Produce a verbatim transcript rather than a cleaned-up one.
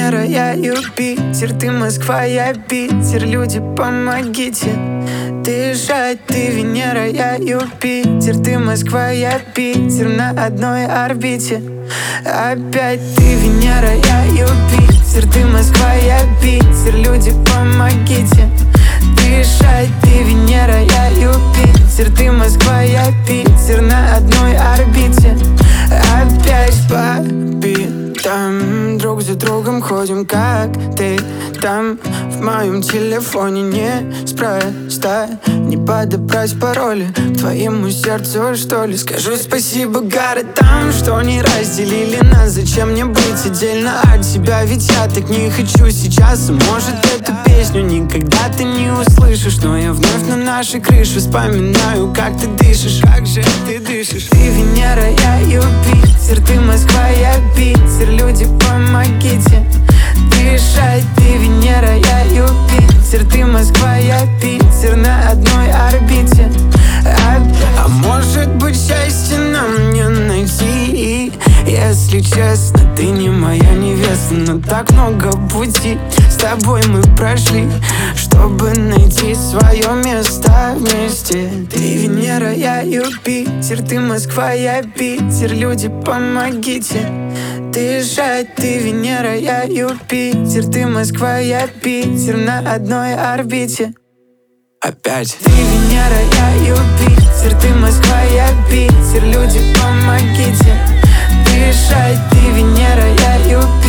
Венера, я Юпитер, ты Москва, я Питер. Люди, помогите дышать. Ты Венера, я Юпитер, ты Москва, я Питер. На одной орбите опять. Ты Венера, я Юпитер, ты Москва, я Питер. Люди, помогите дышать. Ты Венера, я Юпитер, ты Москва, я Питер. На одной орбите опять. Папи, там друг за другом ходим, как ты там. В моем телефоне неспроста не подобрать пароли к твоему сердцу, что ли. Скажу спасибо городам, что не разделили нас. Зачем мне быть отдельно от тебя? Ведь я так не хочу сейчас. Может, эту песню никогда ты не услышишь, но я вновь на нашей крыше вспоминаю, как ты дышишь. Как же ты дышишь? Ты Венера, я Юпитер, ты Москва, я Питер. Люди, помогите дышать. Ты Венера, я Юпитер, ты Москва, я Питер. На одной орбите. А, а может быть, счастье нам не найти? Если честно, ты не моя невеста, но так много пути с тобой мы прошли, чтобы найти свое место вместе. Ты Венера, я Юпитер, ты Москва, я Питер. Люди, помогите дышать. Ты Венера, я Юпитер, ты Москва, я Питер. На одной орбите опять. Ты Венера, я Юпитер, ты Москва, я Питер. Люди, помогите дышать. Ты Венера, я Юпитер.